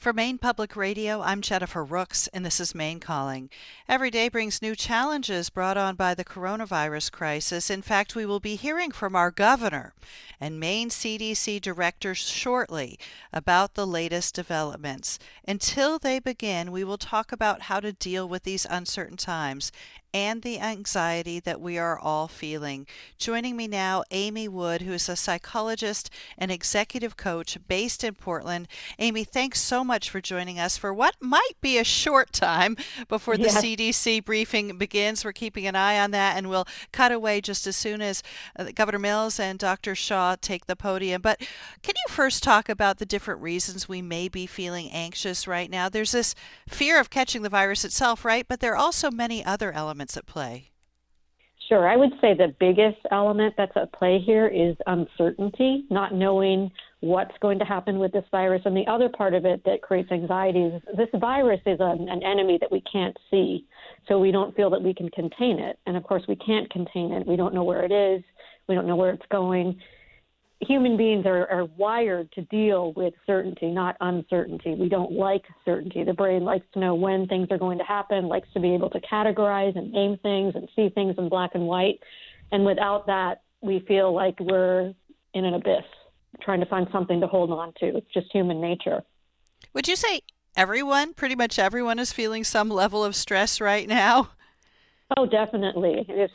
For Maine Public Radio, I'm Jennifer Rooks, and this is Maine Calling. Every day brings new challenges brought on by the coronavirus crisis. In fact, we will be hearing from our governor and Maine CDC director shortly about the latest developments. Until they begin, we will talk about how to deal with these uncertain times and the anxiety that we are all feeling. Joining me now, Amy Wood, who is a psychologist and executive coach based in Portland. Amy, thanks so much for joining us for what might be a short time before the Yes, CDC briefing begins. We're keeping an eye on that, and we'll cut away just as soon as Governor Mills and Dr. Shaw take the podium. But can you first talk about the different reasons we may be feeling anxious right now? There's this fear of catching the virus itself, right? But there are also many other elements at play. sure. I would say the biggest element that's at play here is uncertainty, not knowing what's going to happen with this virus. And the other part of it that creates anxiety is this virus is an enemy that we can't see, so we don't feel that we can contain it. And of course, we can't contain it. We don't know where it is. We don't know where it's going. Human beings are wired to deal with certainty, not uncertainty. We don't like certainty. The brain likes to know when things are going to happen, likes to be able to categorize and name things and see things in black and white. And without that, we feel like we're in an abyss, trying to find something to hold on to. It's just human nature. Would you say pretty much everyone, is feeling some level of stress right now? Oh, definitely. This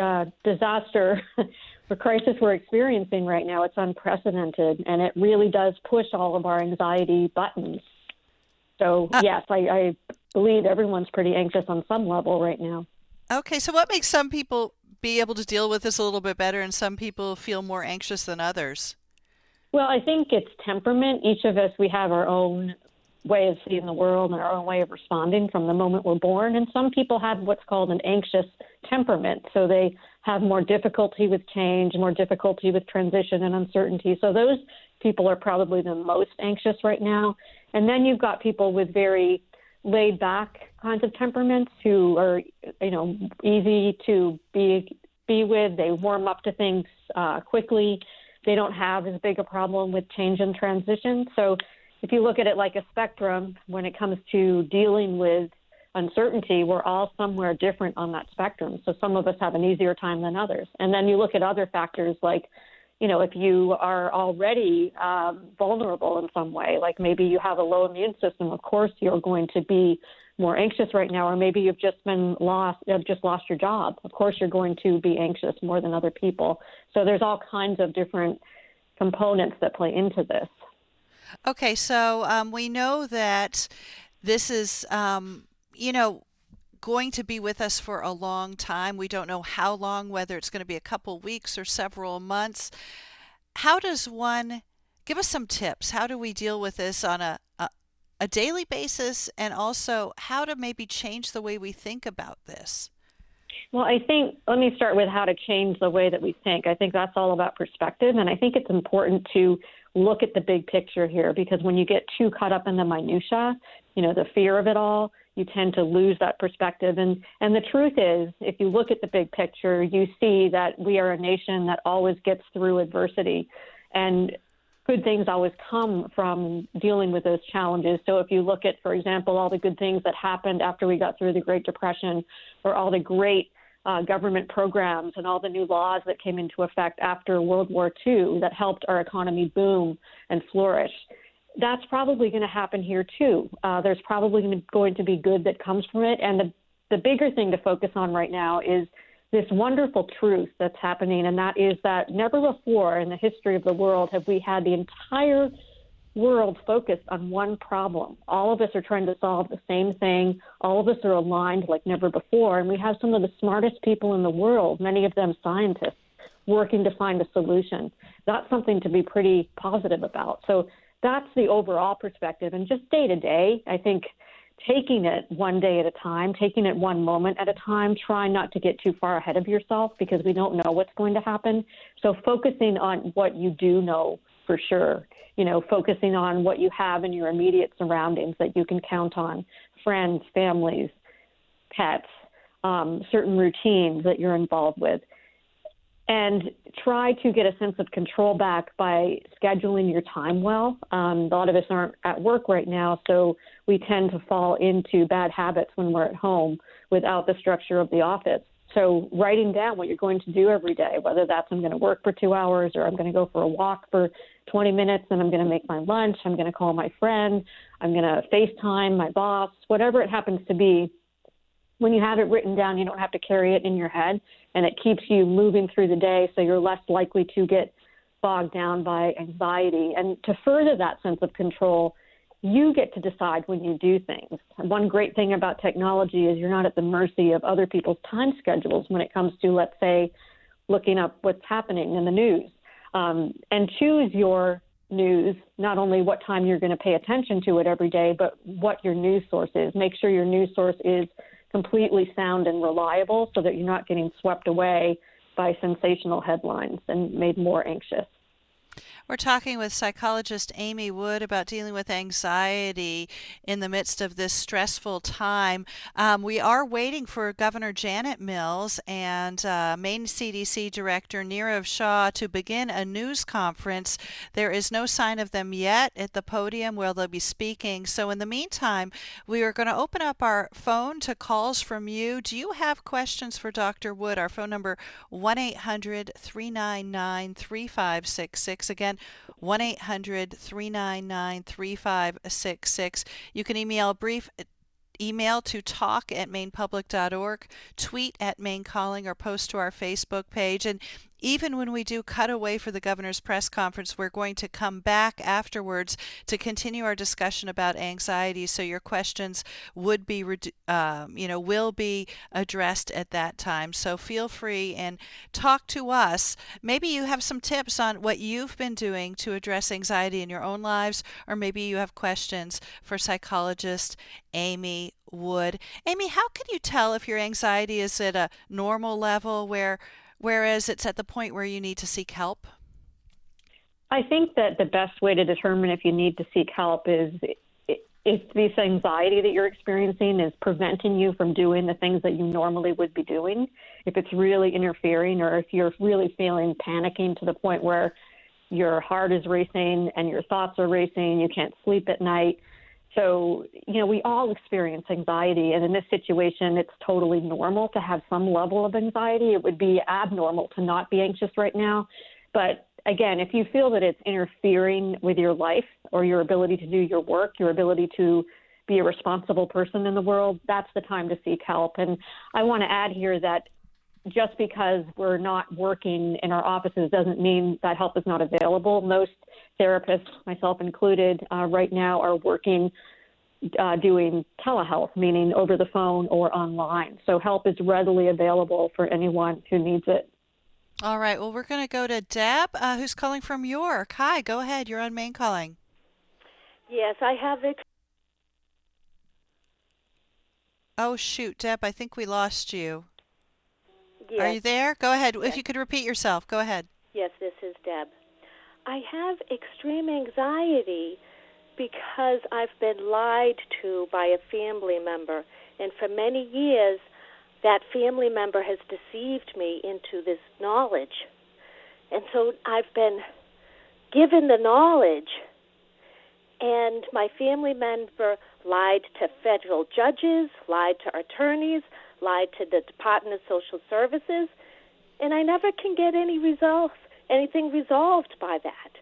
disaster the crisis we're experiencing right now, it's unprecedented, and it really does push all of our anxiety buttons. So, yes, I believe everyone's pretty anxious on some level right now. Okay, so what makes some people be able to deal with this a little bit better and some people feel more anxious than others? Well, I think it's temperament. Each of us, we have our own way of seeing the world and our own way of responding from the moment we're born. And some people have what's called an anxious temperament. So they have more difficulty with change, more difficulty with transition and uncertainty. So those people are probably the most anxious right now. And then you've got people with very laid back kinds of temperaments who are, easy to be with. They warm up to things quickly. They don't have as big a problem with change and transition. So if you look at it like a spectrum, when it comes to dealing with uncertainty, we're all somewhere different on that spectrum. So some of us have an easier time than others. And then you look at other factors like, if you are already vulnerable in some way, like maybe you have a low immune system, of course you're going to be more anxious right now, or maybe you've just lost your job. Of course you're going to be anxious more than other people. So there's all kinds of different components that play into this. Okay, so we know that this is, going to be with us for a long time. We don't know how long, whether it's going to be a couple weeks or several months. How does one give us some tips? How do we deal with this on a daily basis, and also how to maybe change the way we think about this? Well, I think let me start with how to change the way that we think. I think that's all about perspective. And I think it's important to look at the big picture here, because when you get too caught up in the minutia, the fear of it all, you tend to lose that perspective. And the truth is, if you look at the big picture, you see that we are a nation that always gets through adversity, and good things always come from dealing with those challenges. So if you look at, for example, all the good things that happened after we got through the Great Depression, or all the great government programs and all the new laws that came into effect after World War II that helped our economy boom and flourish, that's probably going to happen here too. There's probably going to be good that comes from it. And the bigger thing to focus on right now is this wonderful truth that's happening, and that is that never before in the history of the world have we had the entire world focused on one problem. All of us are trying to solve the same thing. All of us are aligned like never before, and we have some of the smartest people in the world, many of them scientists, working to find a solution. That's something to be pretty positive about. So that's the overall perspective. And just day to day, I think taking it one day at a time, taking it one moment at a time, trying not to get too far ahead of yourself, because we don't know what's going to happen. So focusing on what you do know for sure, focusing on what you have in your immediate surroundings that you can count on, friends, families, pets, certain routines that you're involved with. and try to get a sense of control back by scheduling your time well. A lot of us aren't at work right now, so we tend to fall into bad habits when we're at home without the structure of the office. So writing down what you're going to do every day, whether that's I'm going to work for 2 hours or I'm going to go for a walk for 20 minutes and I'm going to make my lunch, I'm going to call my friend, I'm going to FaceTime my boss, whatever it happens to be. When you have it written down, you don't have to carry it in your head, and it keeps you moving through the day, so you're less likely to get bogged down by anxiety. And to further that sense of control, you get to decide when you do things. And one great thing about technology is you're not at the mercy of other people's time schedules when it comes to, let's say, looking up what's happening in the news. And choose your news, not only what time you're going to pay attention to it every day, but what your news source is. Make sure your news source is completely sound and reliable so that you're not getting swept away by sensational headlines and made more anxious. We're talking with psychologist Amy Wood about dealing with anxiety in the midst of this stressful time. We are waiting for Governor Janet Mills and Maine CDC Director Nirav Shah to begin a news conference. There is no sign of them yet at the podium where they'll be speaking. So in the meantime, we are going to open up our phone to calls from you. Do you have questions for Dr. Wood? Our phone number 1-800-399-3566. Again, 1-800-399-3566. You can email a brief email to talk@mainepublic.org, tweet at Maine Calling, or post to our Facebook page. And even when we do cut away for the governor's press conference, we're going to come back afterwards to continue our discussion about anxiety. So your questions would be, will be addressed at that time. So feel free and talk to us. Maybe you have some tips on what you've been doing to address anxiety in your own lives, or maybe you have questions for psychologist Amy Wood. Amy, how can you tell if your anxiety is at a normal level whereas it's at the point where you need to seek help? I think that the best way to determine if you need to seek help is if this anxiety that you're experiencing is preventing you from doing the things that you normally would be doing, if it's really interfering, or if you're really feeling panicking to the point where your heart is racing and your thoughts are racing, you can't sleep at night. So, we all experience anxiety, and in this situation, it's totally normal to have some level of anxiety. It would be abnormal to not be anxious right now. But again, if you feel that it's interfering with your life or your ability to do your work, your ability to be a responsible person in the world, that's the time to seek help. And I want to add here that just because we're not working in our offices doesn't mean that help is not available. Most therapists, myself included, right now are working doing telehealth, meaning over the phone or online. So help is readily available for anyone who needs it. All right. Well, we're going to go to Deb, who's calling from York. Hi, go ahead. You're on Maine Calling. Yes, I have Oh, shoot, Deb, I think we lost you. Yes. Are you there? Go ahead. Yes. If you could repeat yourself, go ahead. Yes, this is Deb. I have extreme anxiety because I've been lied to by a family member, and for many years that family member has deceived me into this knowledge. And so I've been given the knowledge, and my family member lied to federal judges, lied to attorneys, lied to the Department of Social Services, and I never can get anything resolved by that.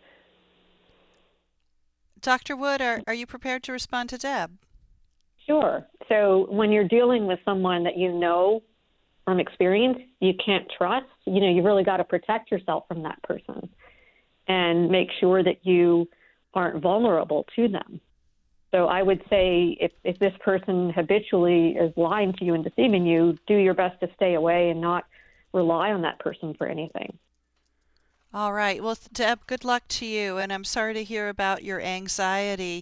Dr. Wood, are you prepared to respond to Deb? Sure. So when you're dealing with someone that you know from experience you can't trust, you've really got to protect yourself from that person and make sure that you aren't vulnerable to them. So I would say if this person habitually is lying to you and deceiving you, do your best to stay away and not rely on that person for anything. All right. Well, Deb, good luck to you, and I'm sorry to hear about your anxiety.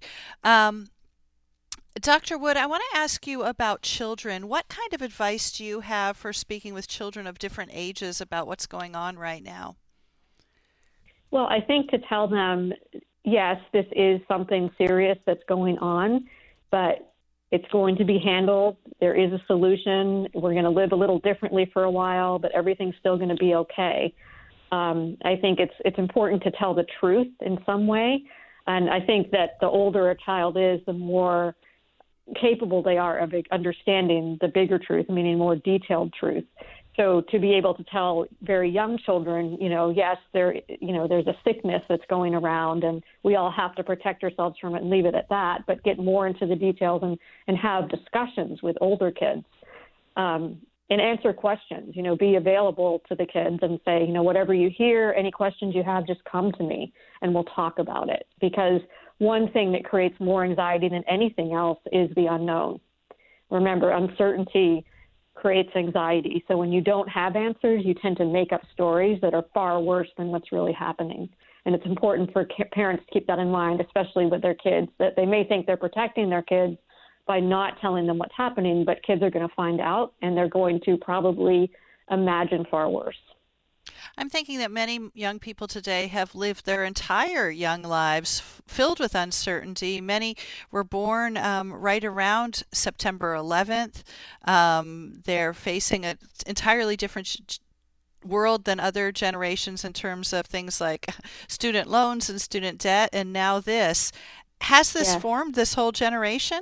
Dr. Wood, I want to ask you about children. What kind of advice do you have for speaking with children of different ages about what's going on right now? Well, I think to tell them, yes, this is something serious that's going on, but it's going to be handled. There is a solution. We're going to live a little differently for a while, but everything's still going to be okay. I think it's important to tell the truth in some way. And I think that the older a child is, the more capable they are of understanding the bigger truth, meaning more detailed truth. So to be able to tell very young children, yes, there's a sickness that's going around and we all have to protect ourselves from it and leave it at that, but get more into the details and have discussions with older kids. And answer questions, be available to the kids and say, whatever you hear, any questions you have, just come to me and we'll talk about it. Because one thing that creates more anxiety than anything else is the unknown. Remember, uncertainty creates anxiety. So when you don't have answers, you tend to make up stories that are far worse than what's really happening. And it's important for parents to keep that in mind, especially with their kids, that they may think they're protecting their kids by not telling them what's happening, but kids are going to find out and they're going to probably imagine far worse. I'm thinking that many young people today have lived their entire young lives filled with uncertainty. Many were born right around September 11th. They're facing an entirely different world than other generations in terms of things like student loans and student debt, and now this. Has this formed this whole generation?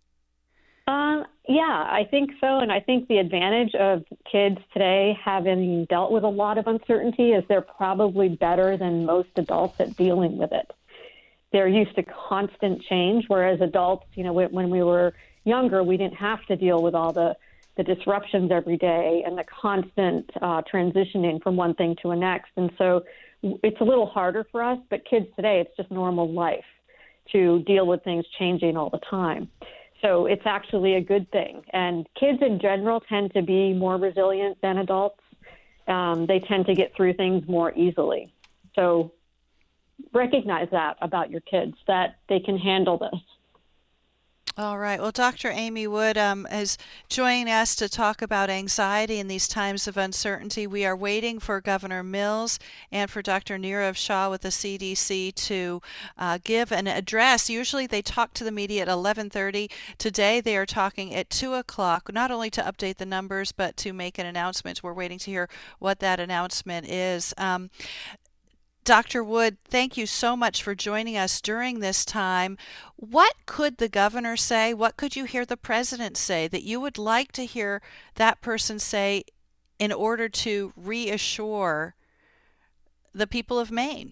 Yeah, I think so. And I think the advantage of kids today having dealt with a lot of uncertainty is they're probably better than most adults at dealing with it. They're used to constant change, whereas adults, when we were younger, we didn't have to deal with all the disruptions every day and the constant transitioning from one thing to the next. And so it's a little harder for us, but kids today, it's just normal life to deal with things changing all the time. So it's actually a good thing. And kids in general tend to be more resilient than adults. They tend to get through things more easily. So recognize that about your kids, that they can handle this. All right. Well, Dr. Amy Wood is joining us to talk about anxiety in these times of uncertainty. We are waiting for Governor Mills and for Dr. Nirav Shah with the CDC to give an address. Usually they talk to the media at 11:30. Today they are talking at 2 o'clock, not only to update the numbers, but to make an announcement. We're waiting to hear what that announcement is. Dr. Wood, thank you so much for joining us during this time. What could the governor say? What could you hear the president say that you would like to hear that person say in order to reassure the people of Maine?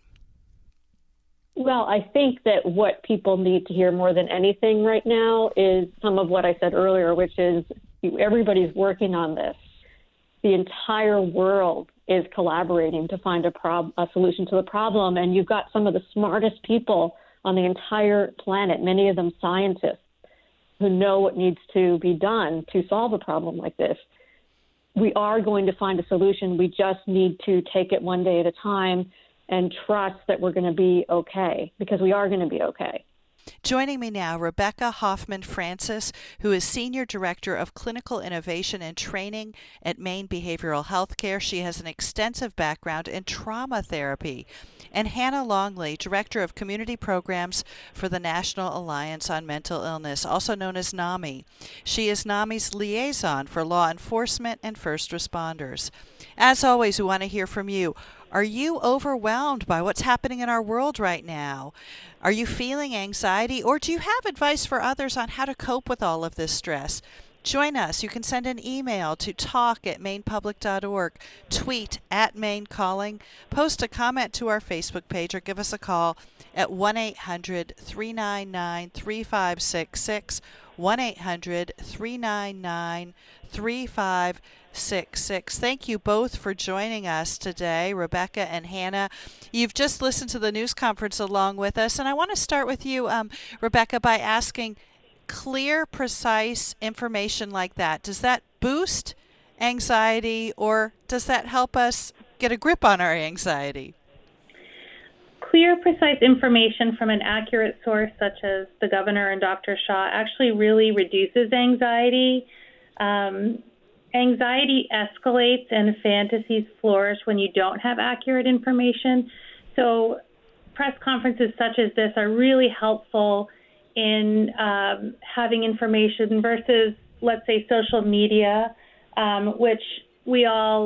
Well, I think that what people need to hear more than anything right now is some of what I said earlier, which is everybody's working on this. The entire world is collaborating to find a solution to the problem. And you've got some of the smartest people on the entire planet, many of them scientists, who know what needs to be done to solve a problem like this. We are going to find a solution. We just need to take it one day at a time and trust that we're going to be okay, because we are going to be okay. Joining me now, Rebecca Hoffman Francis, who is Senior Director of Clinical Innovation and Training at Maine Behavioral Healthcare. She has an extensive background in trauma therapy. And Hannah Longley, Director of Community Programs for the National Alliance on Mental Illness, also known as NAMI. She is NAMI's liaison for law enforcement and first responders. As always, we want to hear from you. Are you overwhelmed by what's happening in our world right now? Are you feeling anxiety, or do you have advice for others on how to cope with all of this stress? Join us. You can send an email to talk@mainepublic.org, tweet @MaineCalling, post a comment to our Facebook page, or give us a call at 1-800-399-3566, 1-800-399-3566. Thank you both for joining us today, Rebecca and Hannah. You've just listened to the news conference along with us, and I want to start with you, Rebecca, by asking, clear, precise information like that, does that boost anxiety, or does that help us get a grip on our anxiety? Clear, precise information from an accurate source such as the governor and Dr. Shah actually really reduces anxiety. Anxiety escalates and fantasies flourish when you don't have accurate information. So press conferences such as this are really helpful in having information versus, let's say, social media, which we all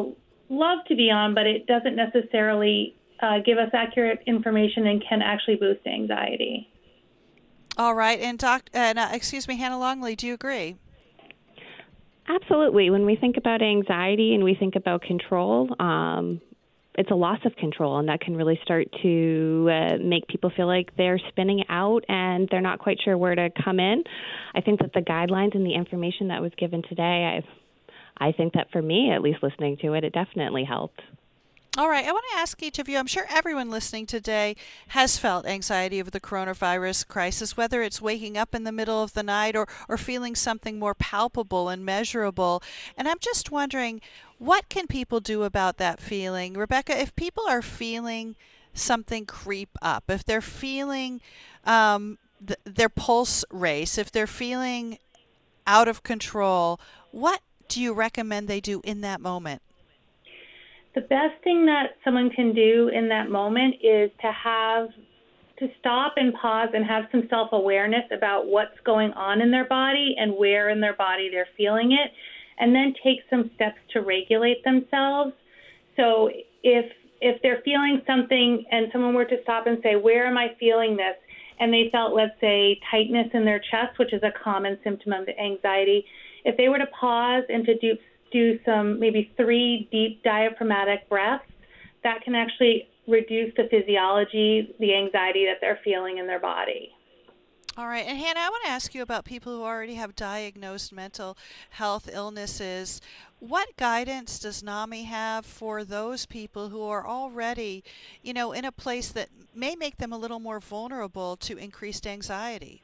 love to be on, but it doesn't necessarily give us accurate information and can actually boost anxiety. All right, and excuse me, Hannah Longley, do you agree? Absolutely. When we think about anxiety and we think about control, it's a loss of control, and that can really start to make people feel like they're spinning out and they're not quite sure where to come in. I think that the guidelines and the information that was given today, I think that for me, at least listening to it, it definitely helped. All right, I want to ask each of you, I'm sure everyone listening today has felt anxiety over the coronavirus crisis, whether it's waking up in the middle of the night or feeling something more palpable and measurable. And I'm just wondering, what can people do about that feeling? Rebecca, if people are feeling something creep up, if they're feeling their pulse race, if they're feeling out of control, what do you recommend they do in that moment? The best thing that someone can do in that moment is to stop and pause and have some self-awareness about what's going on in their body and where in their body they're feeling it, and then take some steps to regulate themselves. So if they're feeling something and someone were to stop and say, where am I feeling this? And they felt, let's say, tightness in their chest, which is a common symptom of anxiety, if they were to pause and to do some maybe 3 deep diaphragmatic breaths, that can actually reduce the physiology, the anxiety that they're feeling in their body. All right. And Hannah, I want to ask you about people who already have diagnosed mental health illnesses. What guidance does NAMI have for those people who are already, in a place that may make them a little more vulnerable to increased anxiety?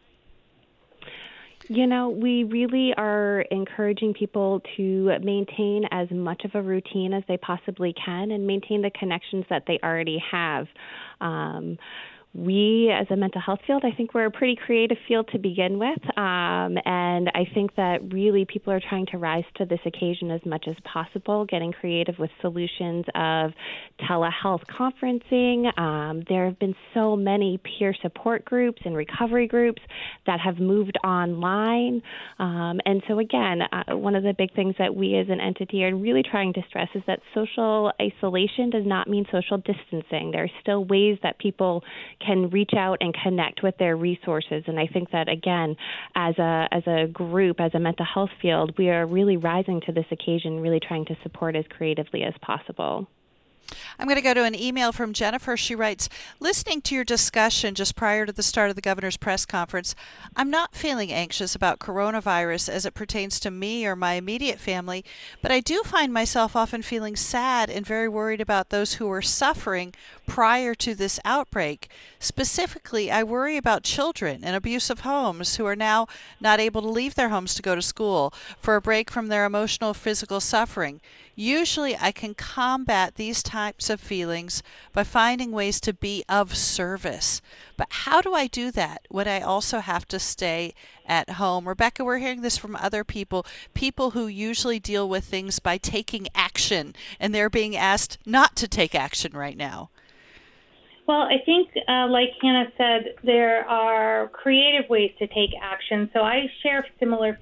We really are encouraging people to maintain as much of a routine as they possibly can and maintain the connections that they already have. We, as a mental health field, I think we're a pretty creative field to begin with, and I think that really people are trying to rise to this occasion as much as possible, getting creative with solutions of telehealth conferencing. There have been so many peer support groups and recovery groups that have moved online, and so again, one of the big things that we as an entity are really trying to stress is that social isolation does not mean social distancing. There are still ways that people can reach out and connect with their resources. And I think that, again, as a group, as a mental health field, we are really rising to this occasion, really trying to support as creatively as possible. I'm going to go to an email from Jennifer. She writes, listening to your discussion just prior to the start of the governor's press conference, I'm not feeling anxious about coronavirus as it pertains to me or my immediate family, but I do find myself often feeling sad and very worried about those who are suffering prior to this outbreak. Specifically, I worry about children in abusive homes who are now not able to leave their homes to go to school for a break from their emotional, physical suffering. Usually I can combat these types of feelings by finding ways to be of service. But how do I do that when I also have to stay at home? Rebecca, we're hearing this from other people who usually deal with things by taking action, and they're being asked not to take action right now. Well, I think, like Hannah said, there are creative ways to take action. So I share similar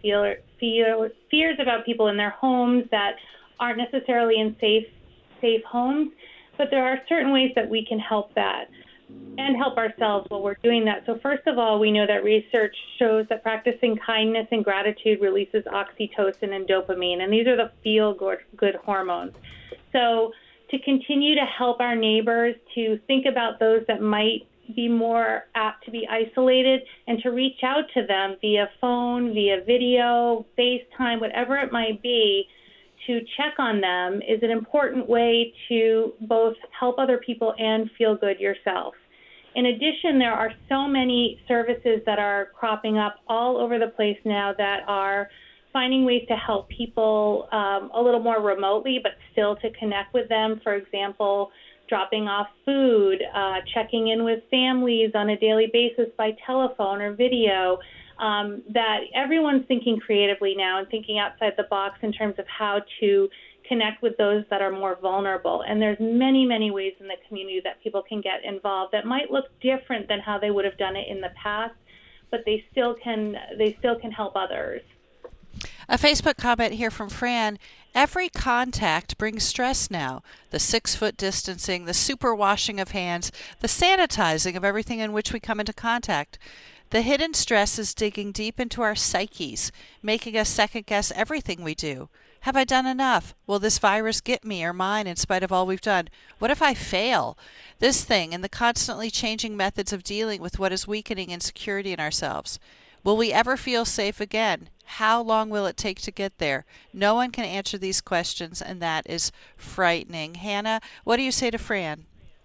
fears about people in their homes that aren't necessarily in safe homes, but there are certain ways that we can help that and help ourselves while we're doing that. So first of all, we know that research shows that practicing kindness and gratitude releases oxytocin and dopamine, and these are the feel-good hormones. So to continue to help our neighbors to think about those that might be more apt to be isolated and to reach out to them via phone, via video, FaceTime, whatever it might be, to check on them is an important way to both help other people and feel good yourself. In addition, there are so many services that are cropping up all over the place now that are finding ways to help people a little more remotely, but still to connect with them. For example, dropping off food, checking in with families on a daily basis by telephone or video. That everyone's thinking creatively now and thinking outside the box in terms of how to connect with those that are more vulnerable. And there's many, many ways in the community that people can get involved that might look different than how they would have done it in the past, but they still can help others. A Facebook comment here from Fran. Every contact brings stress now. The 6-foot distancing, the super washing of hands, the sanitizing of everything in which we come into contact. The hidden stress is digging deep into our psyches, making us second guess everything we do. Have I done enough? Will this virus get me or mine in spite of all we've done? What if I fail? This thing and the constantly changing methods of dealing with what is weakening insecurity in ourselves. Will we ever feel safe again? How long will it take to get there? No one can answer these questions, and that is frightening. Hannah, what do you say to Fran?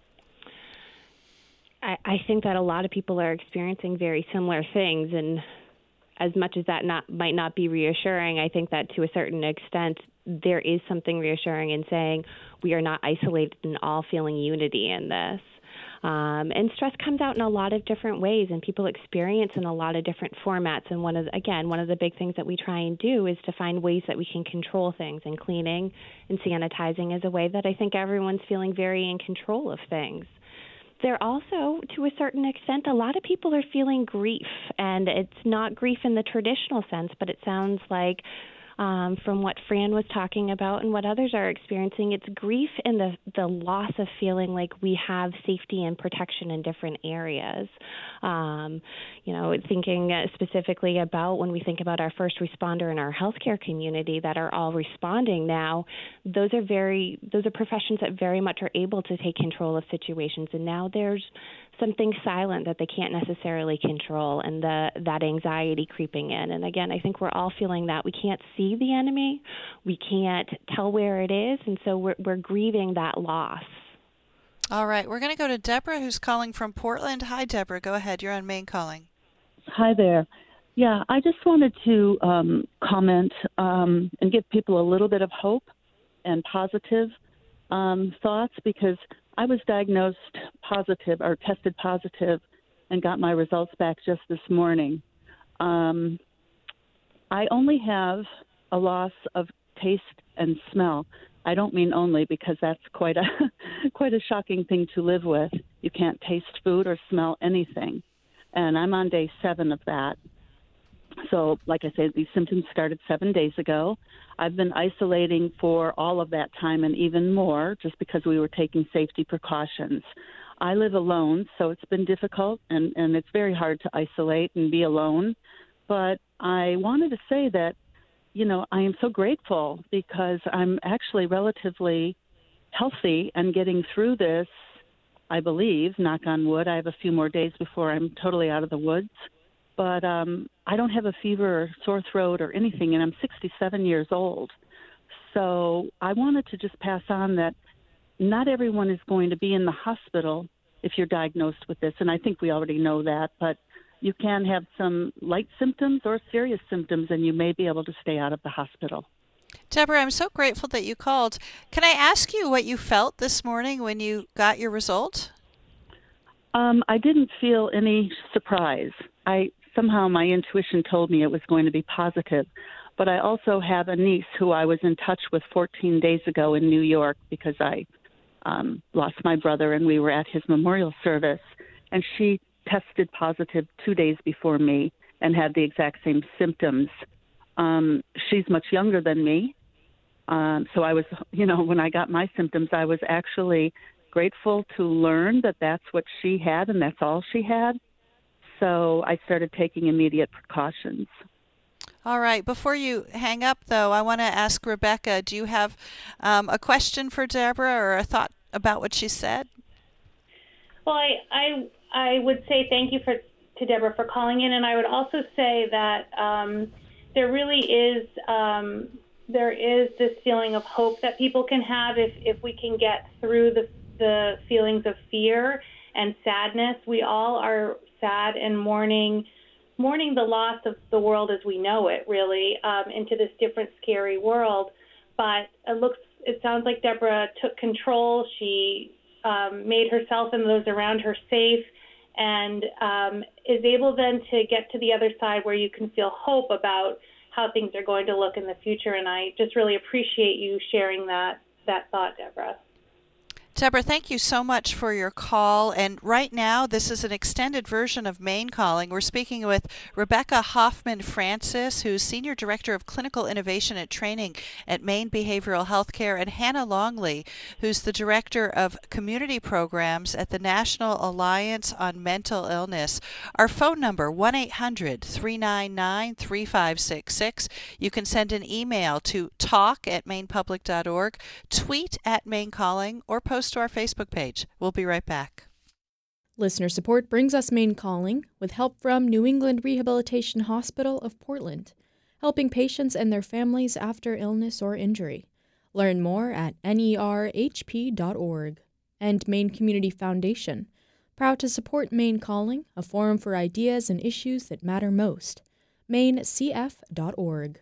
I think that a lot of people are experiencing very similar things, and as much as that might not be reassuring, I think that to a certain extent there is something reassuring in saying we are not isolated and all feeling unity in this. And stress comes out in a lot of different ways, and people experience in a lot of different formats. And one of the big things that we try and do is to find ways that we can control things. And cleaning and sanitizing is a way that I think everyone's feeling very in control of things. There also, to a certain extent, a lot of people are feeling grief, and it's not grief in the traditional sense, but it sounds like from what Fran was talking about and what others are experiencing, it's grief in the loss of feeling like we have safety and protection in different areas. Thinking specifically about when we think about our first responder and our healthcare community that are all responding now, those are professions that very much are able to take control of situations, and now there's something silent that they can't necessarily control, and that anxiety creeping in. And again, I think we're all feeling that. We can't see the enemy. We can't tell where it is, and so we're grieving that loss. All right, we're going to go to Deborah, who's calling from Portland. Hi, Deborah. Go ahead. You're on Main Calling. Hi there. Yeah, I just wanted to comment and give people a little bit of hope and positive thoughts, because I was diagnosed positive or tested positive and got my results back just this morning. I only have a loss of taste and smell. I don't mean only, because that's quite a shocking thing to live with. You can't taste food or smell anything. And I'm on day 7 of that. So, like I said, these symptoms started 7 days ago. I've been isolating for all of that time and even more, just because we were taking safety precautions. I live alone, so it's been difficult, and it's very hard to isolate and be alone. But I wanted to say that, I am so grateful, because I'm actually relatively healthy and getting through this, I believe, knock on wood. I have a few more days before I'm totally out of the woods. But I don't have a fever or sore throat or anything, and I'm 67 years old. So I wanted to just pass on that not everyone is going to be in the hospital if you're diagnosed with this, and I think we already know that, but you can have some light symptoms or serious symptoms, and you may be able to stay out of the hospital. Deborah, I'm so grateful that you called. Can I ask you what you felt this morning when you got your result? I didn't feel any surprise. Somehow my intuition told me it was going to be positive. But I also have a niece who I was in touch with 14 days ago in New York, because I lost my brother and we were at his memorial service. And she tested positive 2 days before me and had the exact same symptoms. She's much younger than me. So I was, when I got my symptoms, I was actually grateful to learn that that's what she had and that's all she had. So I started taking immediate precautions. All right. Before you hang up, though, I want to ask Rebecca, do you have a question for Deborah or a thought about what she said? Well, I would say thank you to Deborah for calling in, and I would also say that there really is this feeling of hope that people can have if we can get through the feelings of fear and sadness. We all are sad and mourning the loss of the world as we know it, really, into this different, scary world. But it sounds like Deborah took control. She made herself and those around her safe, and is able then to get to the other side where you can feel hope about how things are going to look in the future. And I just really appreciate you sharing that thought, Deborah. Deborah, thank you so much for your call. And right now, this is an extended version of Maine Calling. We're speaking with Rebecca Hoffman Francis, who's Senior Director of Clinical Innovation and Training at Maine Behavioral Healthcare, and Hannah Longley, who's the Director of Community Programs at the National Alliance on Mental Illness. Our phone number, 1-800-399-3566. You can send an email to talk@mainepublic.org, tweet at Maine Calling, or post to our Facebook page. We'll be right back. Listener support brings us Maine Calling, with help from New England Rehabilitation Hospital of Portland, helping patients and their families after illness or injury. Learn more at nerhp.org. And Maine Community Foundation, proud to support Maine Calling, a forum for ideas and issues that matter most. mainecf.org.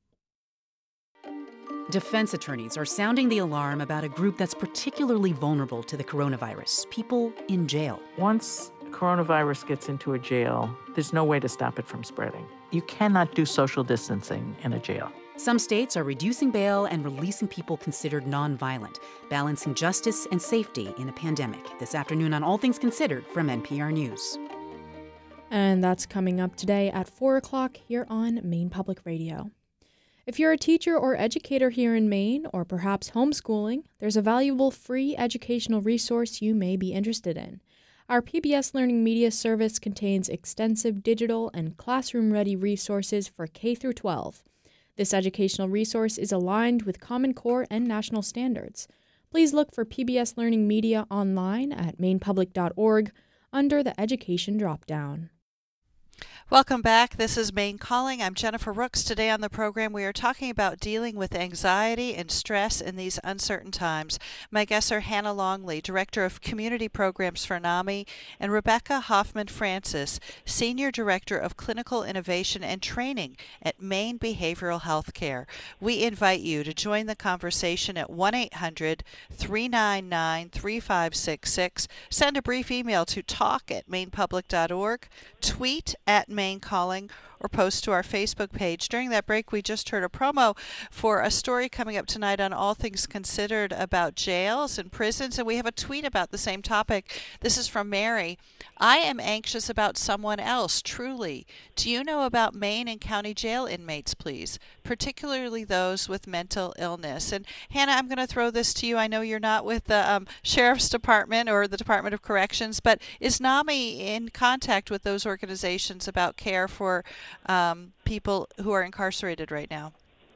Defense attorneys are sounding the alarm about a group that's particularly vulnerable to the coronavirus, people in jail. Once coronavirus gets into a jail, there's no way to stop it from spreading. You cannot do social distancing in a jail. Some states are reducing bail and releasing people considered nonviolent, balancing justice and safety in a pandemic. This afternoon on All Things Considered from NPR News. And that's coming up today at 4 o'clock here on Maine Public Radio. If you're a teacher or educator here in Maine, or perhaps homeschooling, there's a valuable free educational resource you may be interested in. Our PBS Learning Media service contains extensive digital and classroom-ready resources for K through 12. This educational resource is aligned with Common Core and national standards. Please look for PBS Learning Media online at mainepublic.org under the Education drop-down. Welcome back. This is Maine Calling. I'm Jennifer Rooks. Today on the program, we are talking about dealing with anxiety and stress in these uncertain times. My guests are Hannah Longley, Director of Community Programs for NAMI, and Rebecca Hoffman Francis, Senior Director of Clinical Innovation and Training at Maine Behavioral Healthcare. We invite you to join the conversation at 1-800-399-3566. Send a brief email to talk@mainepublic.org, tweet at Maine Calling, or post to our Facebook page. During that break, we just heard a promo for a story coming up tonight on All Things Considered about jails and prisons, and we have a tweet about the same topic. This is from Mary. I am anxious about someone else, truly. Do you know about Maine and county jail inmates, please, particularly those with mental illness? And Hannah, I'm going to throw this to you. I know you're not with the Sheriff's Department or the Department of Corrections, but is NAMI in contact with those organizations about care for people who are incarcerated right now?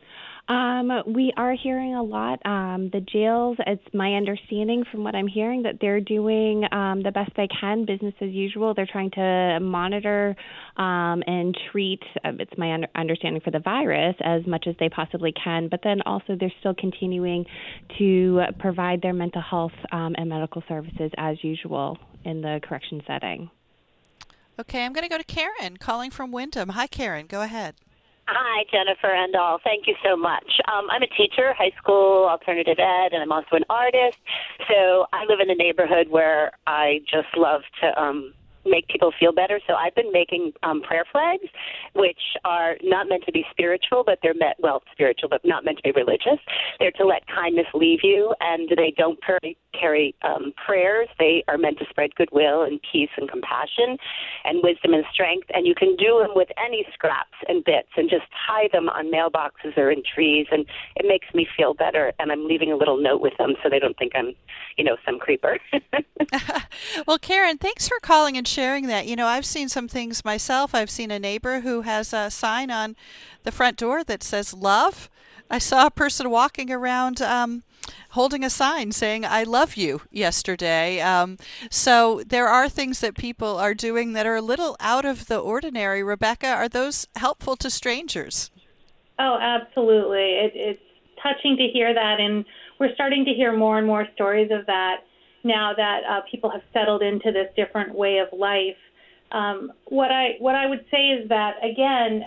We are hearing a lot. The jails, it's my understanding from what I'm hearing that they're doing the best they can, business as usual. They're trying to monitor and treat, it's my understanding for the virus, as much as they possibly can. But then also they're still continuing to provide their mental health and medical services as usual in the correction setting. Okay, I'm going to go to Karen, calling from Windham. Hi, Karen. Go ahead. Hi, Jennifer and all. Thank you so much. I'm a teacher, high school, alternative ed, and I'm also an artist. So I live in a neighborhood where I just love to make people feel better. So I've been making prayer flags, which are not meant to be spiritual, but they're spiritual, but not meant to be religious. They're to let kindness leave you, and they don't carry prayers. They are meant to spread goodwill and peace and compassion and wisdom and strength. And you can do them with any scraps and bits and just tie them on mailboxes or in trees. And it makes me feel better. And I'm leaving a little note with them so they don't think I'm, some creeper. Well, Karen, thanks for calling and sharing that. I've seen some things myself. I've seen a neighbor who has a sign on the front door that says love. I saw a person walking around holding a sign saying, I love you, yesterday. So there are things that people are doing that are a little out of the ordinary. Rebecca, are those helpful to strangers? Oh, absolutely. It's touching to hear that, and we're starting to hear more and more stories of that now that people have settled into this different way of life. What I would say is that, again,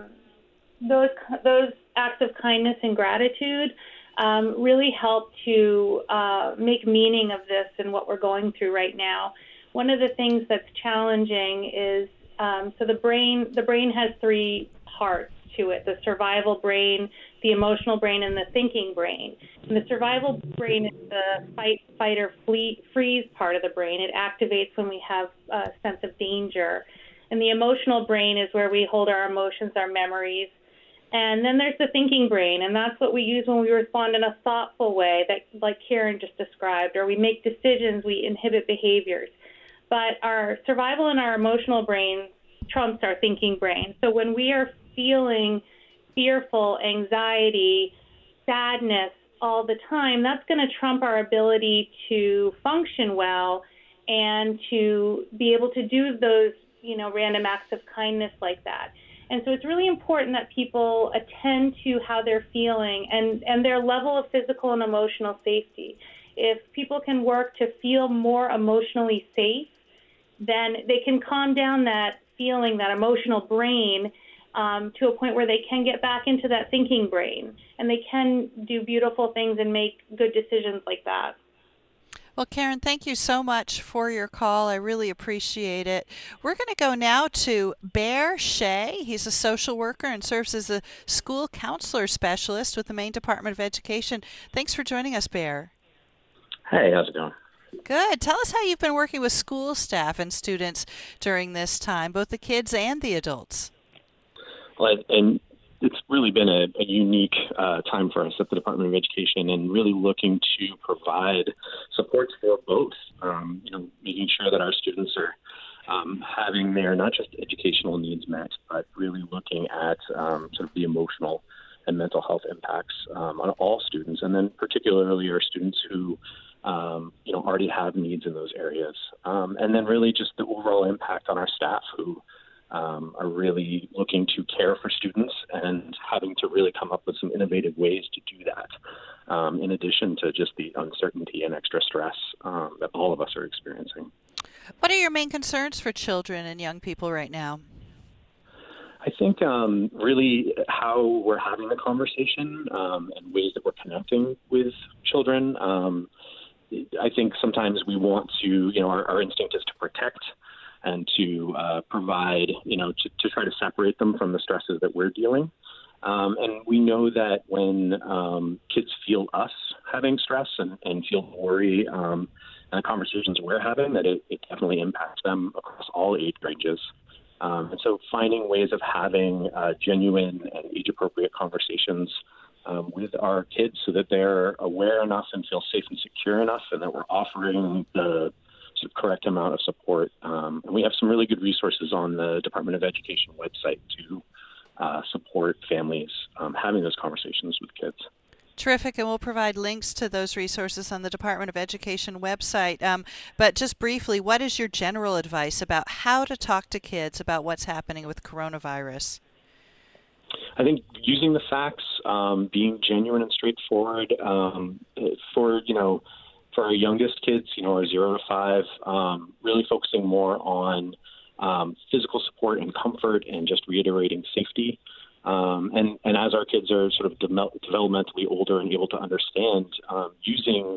those acts of kindness and gratitude really help to make meaning of this and what we're going through right now. One of the things that's challenging is so the brain has three parts to it: the survival brain, the emotional brain, and the thinking brain. And the survival brain is the fight, or freeze part of the brain. It activates when we have a sense of danger. And the emotional brain is where we hold our emotions, our memories. And then there's the thinking brain, and that's what we use when we respond in a thoughtful way, that, like Karen just described, or we make decisions, we inhibit behaviors. But our survival and our emotional brain trumps our thinking brain. So when we are feeling fearful, anxiety, sadness all the time, that's going to trump our ability to function well and to be able to do those, random acts of kindness like that. And so it's really important that people attend to how they're feeling and their level of physical and emotional safety. If people can work to feel more emotionally safe, then they can calm down that feeling, that emotional brain, to a point where they can get back into that thinking brain, and they can do beautiful things and make good decisions like that. Well, Karen, thank you so much for your call. I really appreciate it. We're going to go now to Bear Shea. He's a social worker and serves as a school counselor specialist with the Maine Department of Education. Thanks for joining us, Bear. Hey, how's it going? Good. Tell us how you've been working with school staff and students during this time, both the kids and the adults. Well, and it's really been a unique time for us at the Department of Education, and really looking to provide supports for both, making sure that our students are having their not just educational needs met, but really looking at sort of the emotional and mental health impacts on all students, and then particularly our students who already have needs in those areas. And then really just the overall impact on our staff who are really looking to care for students and having to really come up with some innovative ways to do that, in addition to just the uncertainty and extra stress that all of us are experiencing. What are your main concerns for children and young people right now? I think really how we're having the conversation and ways that we're connecting with children. I think sometimes we want to, our instinct is to protect and to provide, to try to separate them from the stresses that we're dealing. And we know that when kids feel us having stress and feel worry and the conversations we're having, that it definitely impacts them across all age ranges. And so finding ways of having genuine and age-appropriate conversations with our kids so that they're aware enough and feel safe and secure enough, and that we're offering the sort of correct amount of support. And we have some really good resources on the Department of Education website to support families having those conversations with kids. Terrific, and we'll provide links to those resources on the Department of Education website. But just briefly, what is your general advice about how to talk to kids about what's happening with coronavirus? I think using the facts, being genuine and straightforward for our youngest kids, our 0 to 5, really focusing more on physical support and comfort and just reiterating safety. And as our kids are sort of developmentally older and able to understand, using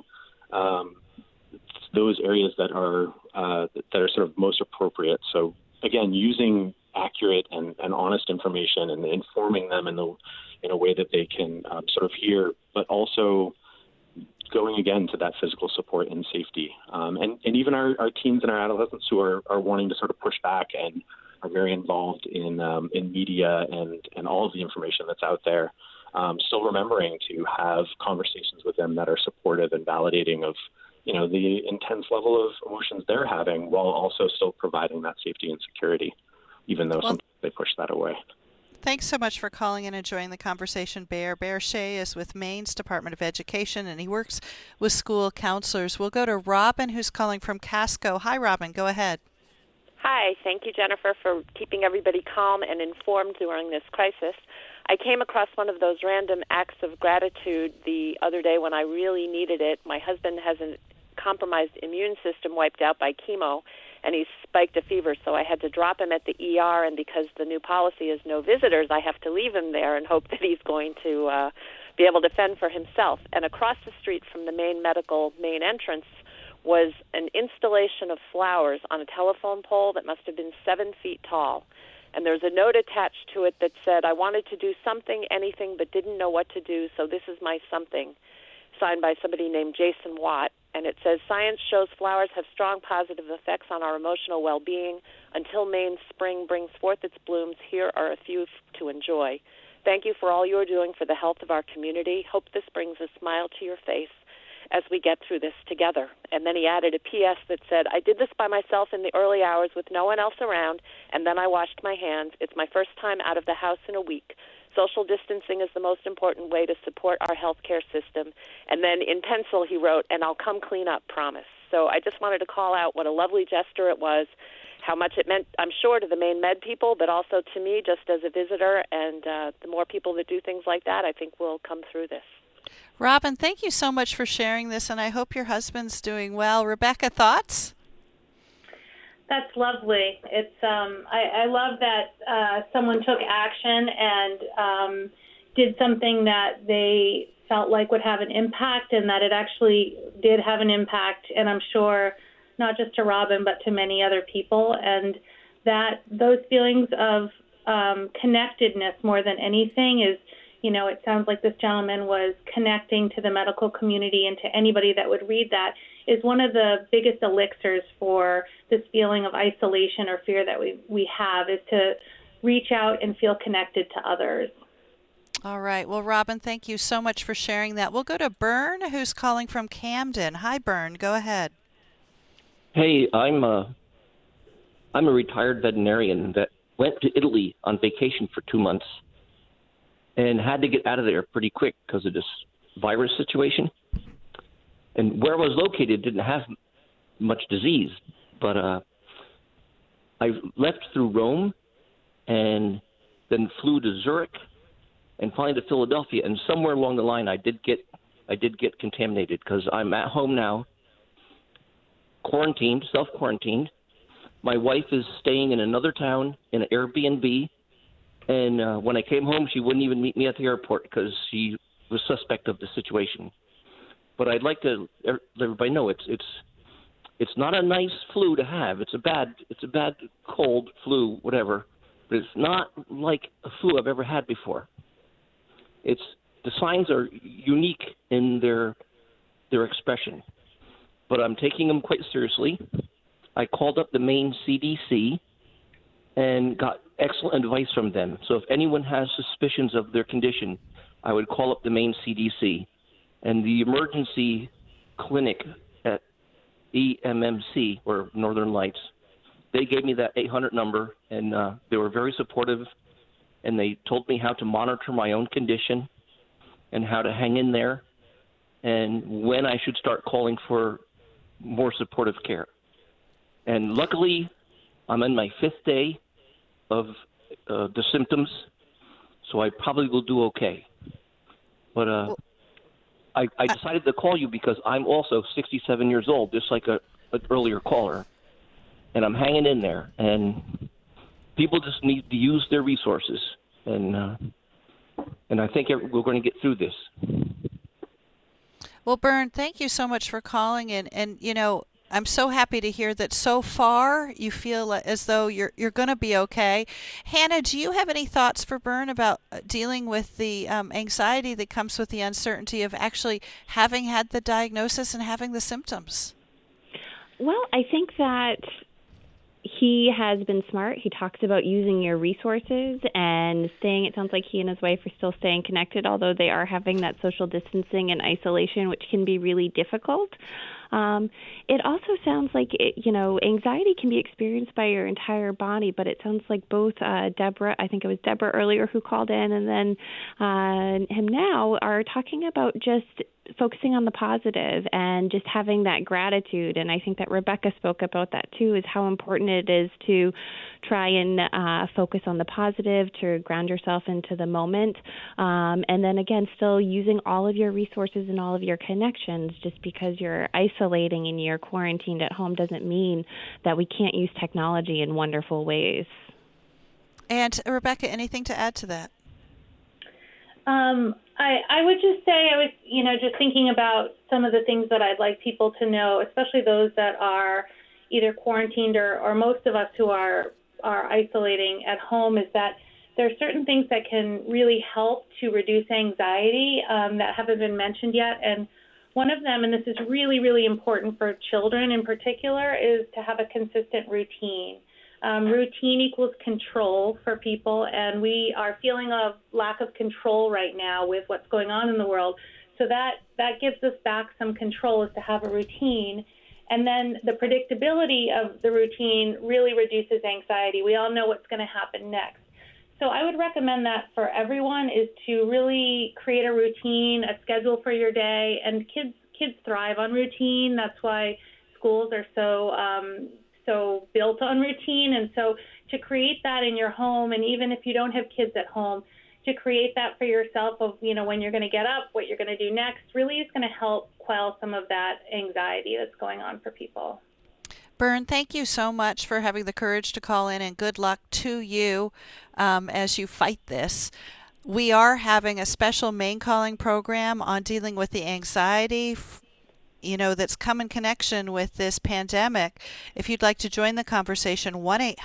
those areas that are sort of most appropriate. So again, using accurate and honest information and informing them in a way that they can sort of hear, but also going again to that physical support and safety. And even our teens and our adolescents who are wanting to sort of push back and are very involved in media and all of the information that's out there, still remembering to have conversations with them that are supportive and validating of, the intense level of emotions they're having, while also still providing that safety and security, even though sometimes they push that away. Thanks so much for calling in and joining the conversation, Bear. Bear Shea is with Maine's Department of Education, and he works with school counselors. We'll go to Robin, who's calling from Casco. Hi, Robin. Go ahead. Hi. Thank you, Jennifer, for keeping everybody calm and informed during this crisis. I came across one of those random acts of gratitude the other day when I really needed it. My husband has a compromised immune system wiped out by chemo, and he's spiked a fever, so I had to drop him at the ER, and because the new policy is no visitors, I have to leave him there and hope that he's going to be able to fend for himself. And across the street from the main entrance was an installation of flowers on a telephone pole that must have been 7 feet tall. And there's a note attached to it that said, I wanted to do something, anything, but didn't know what to do, so this is my something, signed by somebody named Jason Watt. And it says, science shows flowers have strong positive effects on our emotional well-being. Until Maine's spring brings forth its blooms, here are a few to enjoy. Thank you for all you are doing for the health of our community. Hope this brings a smile to your face as we get through this together. And then he added a P.S. that said, I did this by myself in the early hours with no one else around, and then I washed my hands. It's my first time out of the house in a week. Social distancing is the most important way to support our healthcare system. And then in pencil he wrote, and I'll come clean up, promise. So I just wanted to call out what a lovely gesture it was, how much it meant, I'm sure, to the Maine Med people, but also to me just as a visitor. And the more people that do things like that, I think will come through this. Robin, thank you so much for sharing this, and I hope your husband's doing well. Rebecca, thoughts? That's lovely. It's I love that someone took action and did something that they felt like would have an impact, and that it actually did have an impact. And I'm sure not just to Robin, but to many other people. And that those feelings of connectedness more than anything is, you know, it sounds like this gentleman was connecting to the medical community and to anybody that would read that, is one of the biggest elixirs for this feeling of isolation or fear that we have, is to reach out and feel connected to others. All right. Well, Robin, thank you so much for sharing that. We'll go to Bern, who's calling from Camden. Hi, Bern. Go ahead. Hey, I'm a retired veterinarian that went to Italy on vacation for 2 months and had to get out of there pretty quick because of this virus situation. And where I was located didn't have much disease, but I left through Rome and then flew to Zurich and finally to Philadelphia. And somewhere along the line, I did get contaminated because I'm at home now, quarantined, self-quarantined. My wife is staying in another town in an Airbnb. And when I came home, she wouldn't even meet me at the airport because she was suspect of the situation. But I'd like to let everybody know it's not a nice flu to have. It's a bad cold, flu, whatever. But it's not like a flu I've ever had before. The signs are unique in their expression, but I'm taking them quite seriously. I called up the Maine CDC and got excellent advice from them. So if anyone has suspicions of their condition, I would call up the Maine CDC. And the emergency clinic at EMMC, or Northern Lights, they gave me that 800 number, and they were very supportive, and they told me how to monitor my own condition and how to hang in there and when I should start calling for more supportive care. And luckily, I'm in my 5th day of the symptoms, so I probably will do okay. But I decided to call you because I'm also 67 years old, just like an earlier caller, and I'm hanging in there. And people just need to use their resources, and I think we're going to get through this. Well, Bern, thank you so much for calling in, and you know, I'm so happy to hear that so far you feel as though you're going to be okay. Hannah, do you have any thoughts for Bern about dealing with the anxiety that comes with the uncertainty of actually having had the diagnosis and having the symptoms? Well, I think that he has been smart. He talks about using your resources and staying. It sounds like he and his wife are still staying connected, although they are having that social distancing and isolation, which can be really difficult. It also sounds like, anxiety can be experienced by your entire body, but it sounds like both Deborah, I think it was Deborah earlier who called in, and then him now are talking about just focusing on the positive and just having that gratitude. And I think that Rebecca spoke about that too, is how important it is to try and focus on the positive, to ground yourself into the moment. And then again, still using all of your resources and all of your connections. Just because you're isolating and you're quarantined at home doesn't mean that we can't use technology in wonderful ways. And Rebecca, anything to add to that? I would just say I was, just thinking about some of the things that I'd like people to know, especially those that are either quarantined or most of us who are are isolating at home is that there are certain things that can really help to reduce anxiety that haven't been mentioned yet. And one of them, and this is really, really important for children in particular, is to have a consistent routine. Routine equals control for people, and we are feeling a lack of control right now with what's going on in the world. So that gives us back some control, is to have a routine. And then the predictability of the routine really reduces anxiety. We all know what's going to happen next. So I would recommend that for everyone, is to really create a routine, a schedule for your day. And kids thrive on routine. That's why schools are so built on routine. And so to create that in your home, and even if you don't have kids at home, to create that for yourself of, when you're going to get up, what you're going to do next, really is going to help quell some of that anxiety that's going on for people. Bern, thank you so much for having the courage to call in, and good luck to you as you fight this. We are having a special Maine Calling program on dealing with the anxiety that's come in connection with this pandemic. If you'd like to join the conversation,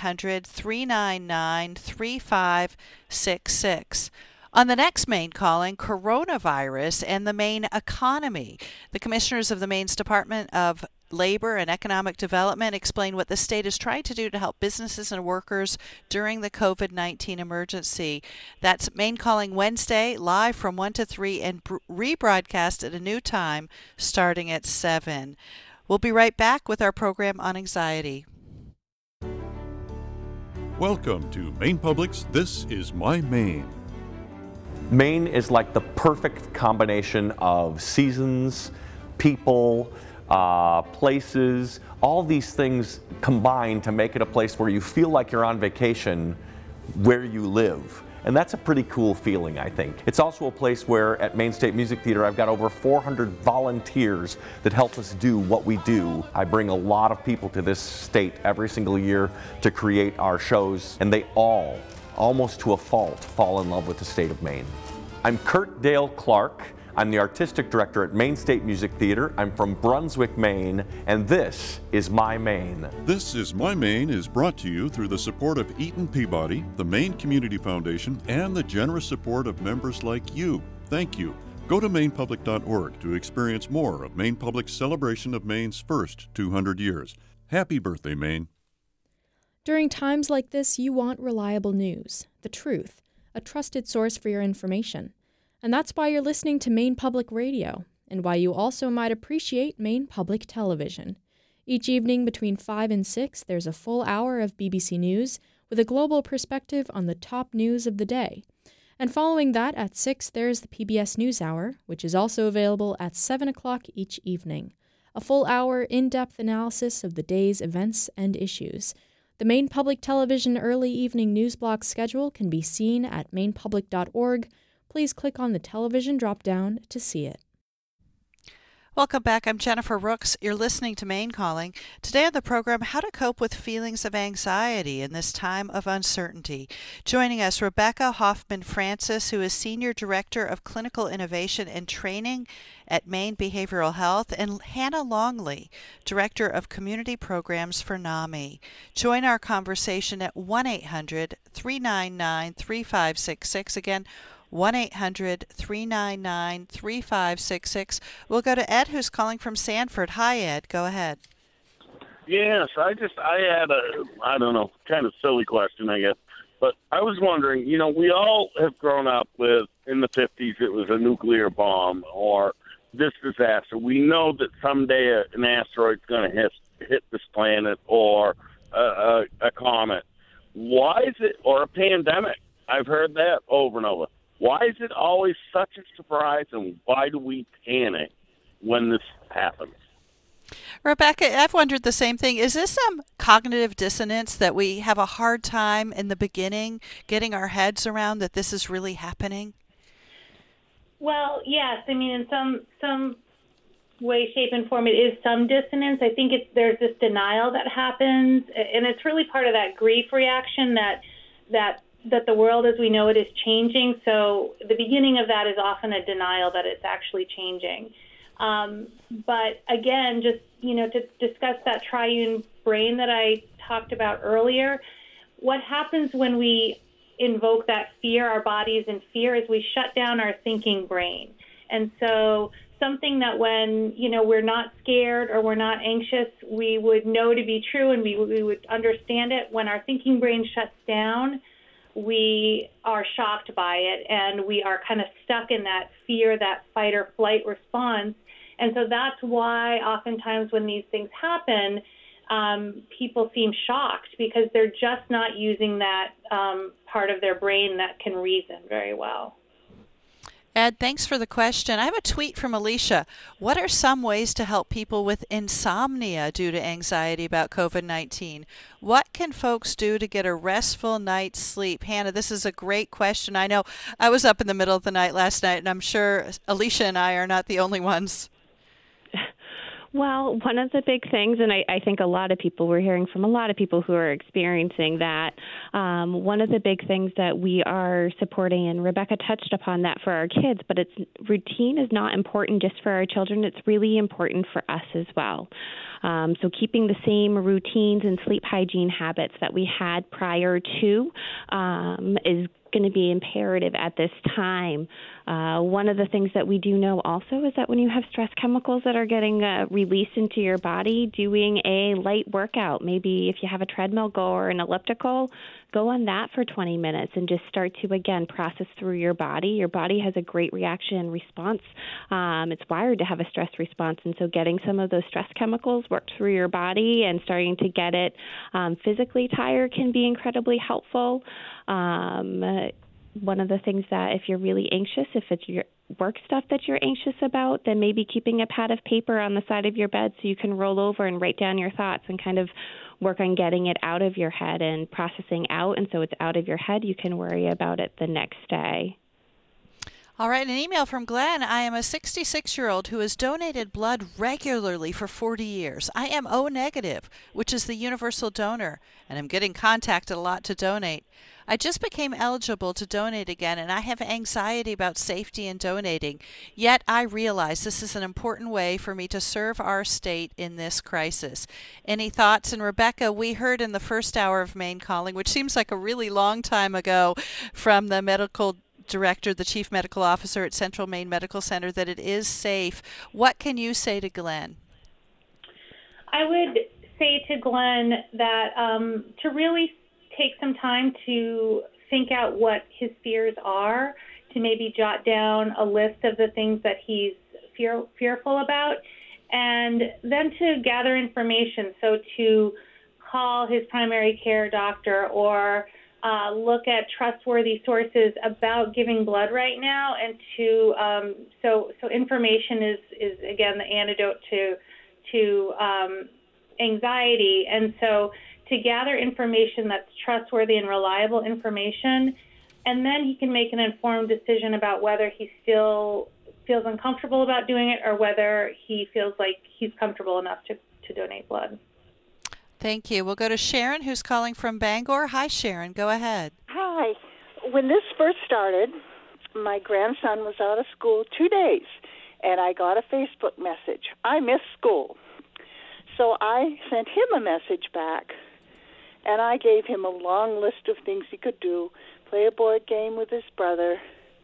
1-800-399-3566. On the next Maine Calling, coronavirus and the Maine economy. The commissioners of the Maine's Department of Labor and Economic Development explain what the state is trying to do to help businesses and workers during the COVID-19 emergency. That's Maine Calling Wednesday, live from 1 to 3 and rebroadcast at a new time starting at 7. We'll be right back with our program on anxiety. Welcome to Maine Public's This Is My Maine. Maine is like the perfect combination of seasons, people, places, all these things combine to make it a place where you feel like you're on vacation where you live. And that's a pretty cool feeling, I think. It's also a place where at Maine State Music Theater I've got over 400 volunteers that help us do what we do. I bring a lot of people to this state every single year to create our shows, and they all, almost to a fault, fall in love with the state of Maine. I'm Kurt Dale Clark. I'm the artistic director at Maine State Music Theater. I'm from Brunswick, Maine, and this is My Maine. This Is My Maine is brought to you through the support of Eaton Peabody, the Maine Community Foundation, and the generous support of members like you. Thank you. Go to mainepublic.org to experience more of Maine Public's celebration of Maine's first 200 years. Happy birthday, Maine. During times like this, you want reliable news, the truth, a trusted source for your information. And that's why you're listening to Maine Public Radio, and why you also might appreciate Maine Public Television. Each evening between 5 and 6, there's a full hour of BBC News with a global perspective on the top news of the day. And following that, at 6, there's the PBS NewsHour, which is also available at 7 o'clock each evening. A full hour in-depth analysis of the day's events and issues. The Maine Public Television early evening news block schedule can be seen at mainepublic.org. Please click on the television drop-down to see it. Welcome back. I'm Jennifer Rooks. You're listening to Maine Calling. Today on the program, how to cope with feelings of anxiety in this time of uncertainty. Joining us, Rebecca Hoffman-Francis, who is Senior Director of Clinical Innovation and Training at Maine Behavioral Health, and Hannah Longley, Director of Community Programs for NAMI. Join our conversation at 1-800-399-3566. Again, 1-800-399-3566. We'll go to Ed, who's calling from Sanford. Hi, Ed. Go ahead. Yes, I had a, kind of silly question, I guess. But I was wondering, we all have grown up with, in the 50s, it was a nuclear bomb or this disaster. We know that someday an asteroid's going to hit this planet or a comet. Why is it, or a pandemic? I've heard that over and over. Why is it always such a surprise, and why do we panic when this happens? Rebecca, I've wondered the same thing. Is this some cognitive dissonance that we have a hard time in the beginning getting our heads around that this is really happening? Well, yes. I mean, in some way, shape, and form, it is some dissonance. I think there's this denial that happens, and it's really part of that grief reaction that the world as we know it is changing. So the beginning of that is often a denial that it's actually changing. But again, just, to discuss that triune brain that I talked about earlier, what happens when we invoke that fear, our bodies in fear, is we shut down our thinking brain. And so something that when, we're not scared or we're not anxious, we would know to be true and we would understand it. When our thinking brain shuts down, we are shocked by it and we are kind of stuck in that fear, that fight or flight response. And so that's why oftentimes when these things happen, people seem shocked because they're just not using that part of their brain that can reason very well. Ed, thanks for the question. I have a tweet from Alicia. What are some ways to help people with insomnia due to anxiety about COVID-19? What can folks do to get a restful night's sleep? Hannah, this is a great question. I know I was up in the middle of the night last night, and I'm sure Alicia and I are not the only ones. Well, one of the big things, and I think a lot of people, we're hearing from a lot of people who are experiencing that, one of the big things that we are supporting, and Rebecca touched upon that for our kids, but routine is not important just for our children. It's really important for us as well. So keeping the same routines and sleep hygiene habits that we had prior to is going to be imperative at this time. One of the things that we do know also is that when you have stress chemicals that are getting released into your body, doing a light workout, maybe if you have a treadmill, go or an elliptical, go on that for 20 minutes and just start to, again, process through your body. Your body has a great reaction and response. It's wired to have a stress response, and so getting some of those stress chemicals worked through your body and starting to get it physically tired can be incredibly helpful. One of the things that if you're really anxious, if it's your work stuff that you're anxious about, then maybe keeping a pad of paper on the side of your bed so you can roll over and write down your thoughts and kind of work on getting it out of your head and processing out. And so it's out of your head. You can worry about it the next day. All right, an email from Glenn. I am a 66-year-old who has donated blood regularly for 40 years. I am O negative, which is the universal donor, and I'm getting contacted a lot to donate. I just became eligible to donate again, and I have anxiety about safety in donating. Yet I realize this is an important way for me to serve our state in this crisis. Any thoughts? And Rebecca, we heard in the first hour of Maine Calling, which seems like a really long time ago, from the medical director, the chief medical officer at Central Maine Medical Center, that it is safe. What can you say to Glenn? I would say to Glenn that to really take some time to think out what his fears are, to maybe jot down a list of the things that he's fearful about, and then to gather information. So to call his primary care doctor or look at trustworthy sources about giving blood right now, and to so information is again the antidote to anxiety, and so to gather information that's trustworthy and reliable information, and then he can make an informed decision about whether he still feels uncomfortable about doing it or whether he feels like he's comfortable enough to donate blood. Thank you. We'll go to Sharon, who's calling from Bangor. Hi, Sharon. Go ahead. Hi. When this first started, my grandson was out of school 2 days, and I got a Facebook message. I missed school. So I sent him a message back, and I gave him a long list of things he could do: play a board game with his brother,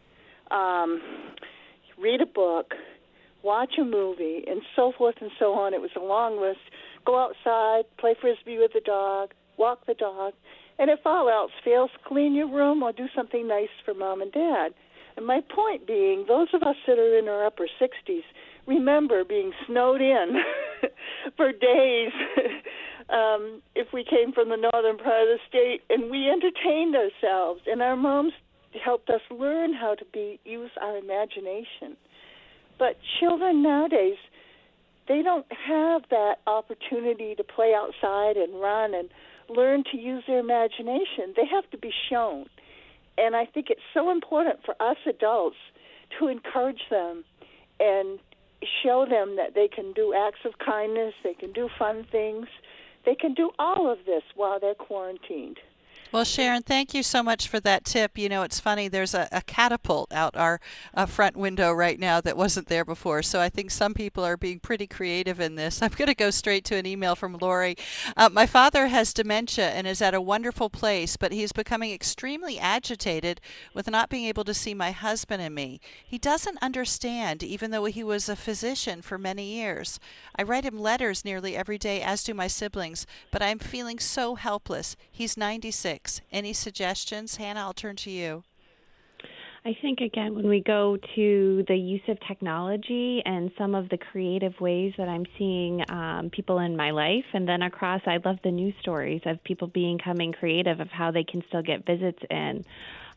read a book, watch a movie, and so forth and so on. It was a long list. Go outside, play Frisbee with the dog, walk the dog, and if all else fails, clean your room or do something nice for Mom and Dad. And my point being, those of us that are in our upper 60s remember being snowed in for days if we came from the northern part of the state, and we entertained ourselves, and our moms helped us learn how to use our imagination. But children nowadays, they don't have that opportunity to play outside and run and learn to use their imagination. They have to be shown. And I think it's so important for us adults to encourage them and show them that they can do acts of kindness, they can do fun things, they can do all of this while they're quarantined. Well, Sharon, thank you so much for that tip. You know, it's funny, there's a catapult out our front window right now that wasn't there before. So I think some people are being pretty creative in this. I'm going to go straight to an email from Lori. My father has dementia and is at a wonderful place, but he's becoming extremely agitated with not being able to see my husband and me. He doesn't understand, even though he was a physician for many years. I write him letters nearly every day, as do my siblings, but I'm feeling so helpless. He's 96. Any suggestions? Hannah, I'll turn to you. I think, again, when we go to the use of technology and some of the creative ways that I'm seeing people in my life, and then across, I love the news stories of people becoming creative of how they can still get visits in.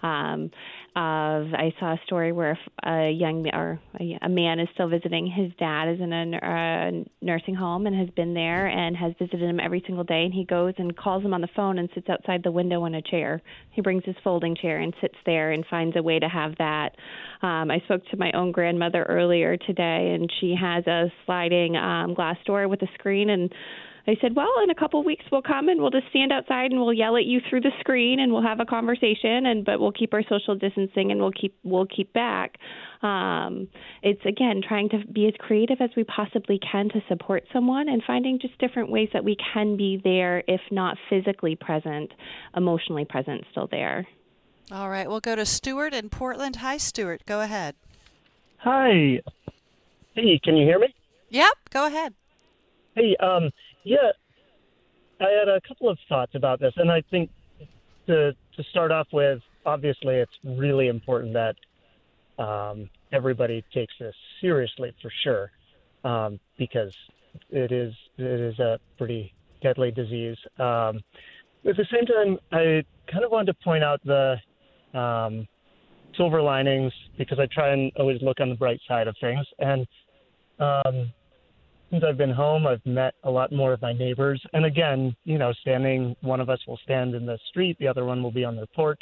I saw a story where a man is still visiting his dad is in a nursing home and has been there and has visited him every single day, and he goes and calls him on the phone and sits outside the window in a chair. He brings his folding chair and sits there and finds a way to have that. I spoke to my own grandmother earlier today, and she has a sliding glass door with a screen, and I said, well, in a couple of weeks we'll come and we'll just stand outside and we'll yell at you through the screen and we'll have a conversation, but we'll keep our social distancing and we'll keep back. It's, again, trying to be as creative as we possibly can to support someone and finding just different ways that we can be there, if not physically present, emotionally present, still there. All right, we'll go to Stuart in Portland. Hi, Stuart. Go ahead. Hi. Hey, can you hear me? Yep, go ahead. Hey, yeah, I had a couple of thoughts about this, and I think to start off with, obviously it's really important that everybody takes this seriously for sure, because it is a pretty deadly disease. At the same time, I kind of wanted to point out the silver linings, because I try and always look on the bright side of things, and since I've been home, I've met a lot more of my neighbors. And again, one of us will stand in the street, the other one will be on their porch.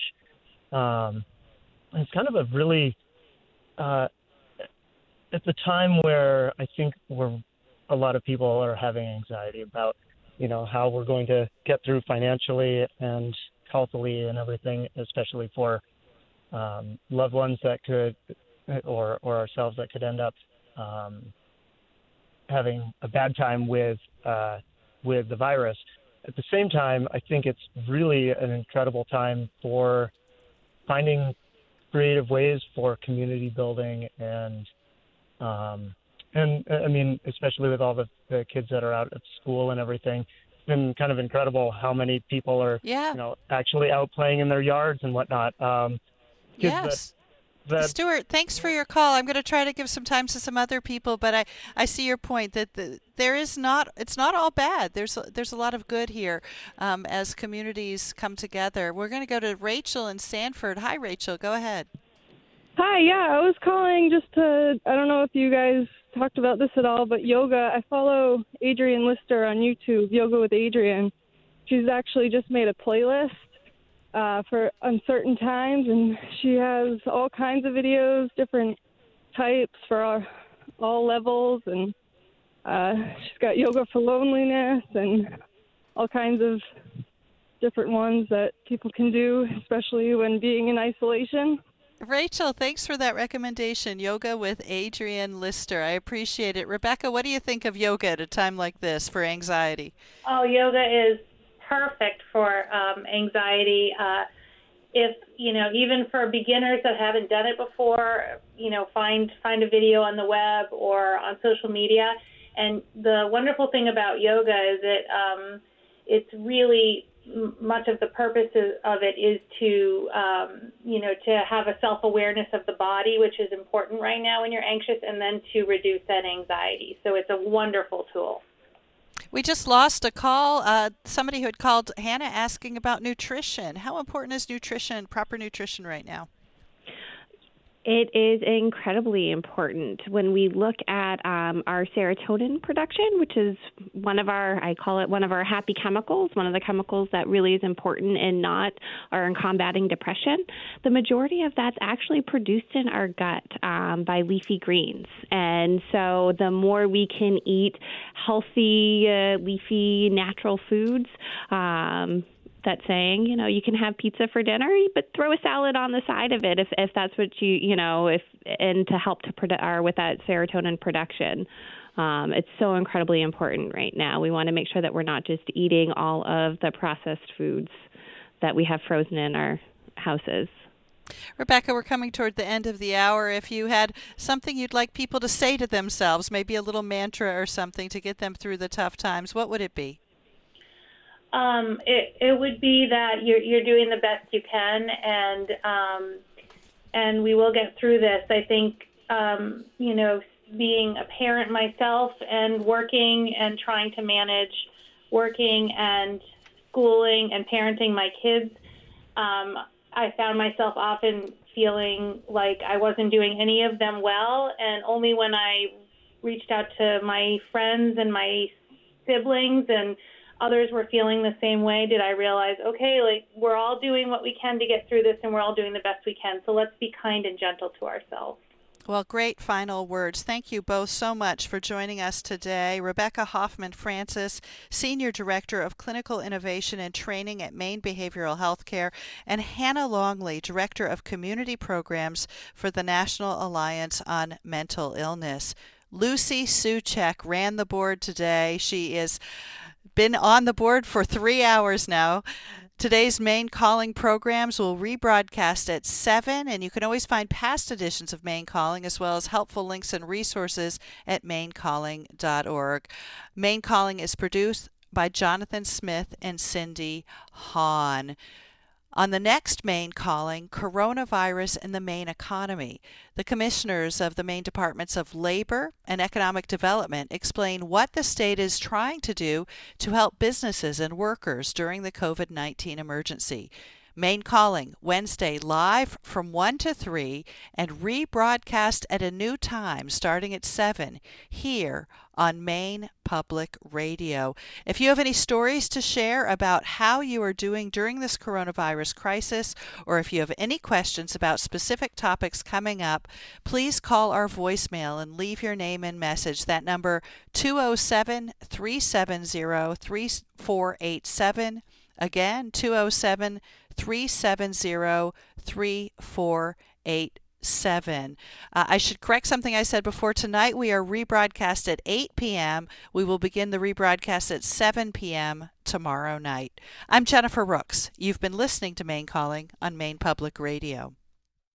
It's kind of a really, at the time where I think a lot of people are having anxiety about, how we're going to get through financially and healthily and everything, especially for loved ones that could, or ourselves that could end up having a bad time with the virus. At the same time, I think it's really an incredible time for finding creative ways for community building and I mean, especially with all the kids that are out at school and everything. It's been kind of incredible how many people are, actually out playing in their yards and whatnot. Yes. Stuart, thanks for your call. I'm going to try to give some time to some other people, but I see your point that it's not all bad. There's a lot of good here as communities come together. We're going to go to Rachel in Sanford. Hi, Rachel. Go ahead. Hi, yeah, I was calling just to, I don't know if you guys talked about this at all, but yoga. I follow Adrienne Lister on YouTube, Yoga with Adrienne. She's actually just made a playlist for uncertain times, and she has all kinds of videos, different types for all levels, and she's got yoga for loneliness and all kinds of different ones that people can do, especially when being in isolation. Rachel, thanks for that recommendation, Yoga with Adrienne Lister. I appreciate it. Rebecca, what do you think of yoga at a time like this for anxiety? Oh, yoga is perfect for anxiety. If even for beginners that haven't done it before, find a video on the web or on social media. And the wonderful thing about yoga is that it's really much of the purpose of it is to to have a self-awareness of the body, which is important right now when you're anxious, and then to reduce that anxiety. So it's a wonderful tool. We just lost a call. Somebody who had called Hannah asking about nutrition. How important is nutrition, proper nutrition right now? It is incredibly important when we look at our serotonin production, which is I call it one of our happy chemicals, one of the chemicals that really is important in combating depression. The majority of that's actually produced in our gut by leafy greens. And so the more we can eat healthy, leafy, natural foods, that's saying, you can have pizza for dinner, but throw a salad on the side of it if that's what and to help with that serotonin production. It's so incredibly important right now. We want to make sure that we're not just eating all of the processed foods that we have frozen in our houses. Rebecca, we're coming toward the end of the hour. If you had something you'd like people to say to themselves, maybe a little mantra or something to get them through the tough times, what would it be? It would be that you're doing the best you can, and we will get through this. I think, being a parent myself and working and trying to manage working and schooling and parenting my kids, I found myself often feeling like I wasn't doing any of them well, and only when I reached out to my friends and my siblings and others were feeling the same way did I realize, okay, we're all doing what we can to get through this, and we're all doing the best we can, so let's be kind and gentle to ourselves. Well, great final words. Thank you both so much for joining us today. Rebecca Hoffman-Francis, Senior Director of Clinical Innovation and Training at Maine Behavioral Healthcare, and Hannah Longley, Director of Community Programs for the National Alliance on Mental Illness. Lucy Soucek ran the board today. She has been on the board for 3 hours now. Today's Maine Calling programs will rebroadcast at 7, and you can always find past editions of Maine Calling as well as helpful links and resources at mainecalling.org. Maine Calling is produced by Jonathan Smith and Cindy Hahn. On the next Maine Calling, Coronavirus and the Maine Economy, the commissioners of the Maine Departments of Labor and Economic Development explain what the state is trying to do to help businesses and workers during the COVID-19 emergency. Maine Calling, Wednesday, live from 1 to 3 and rebroadcast at a new time starting at 7 here on Maine Public Radio. If you have any stories to share about how you are doing during this coronavirus crisis, or if you have any questions about specific topics coming up, please call our voicemail and leave your name and message. That number, 207-370-3487. Again, 207-370-3487. I should correct something I said before. Tonight we are rebroadcast at 8 p.m. We will begin the rebroadcast at 7 p.m. tomorrow night. I'm Jennifer Rooks. You've been listening to Maine Calling on Maine Public Radio.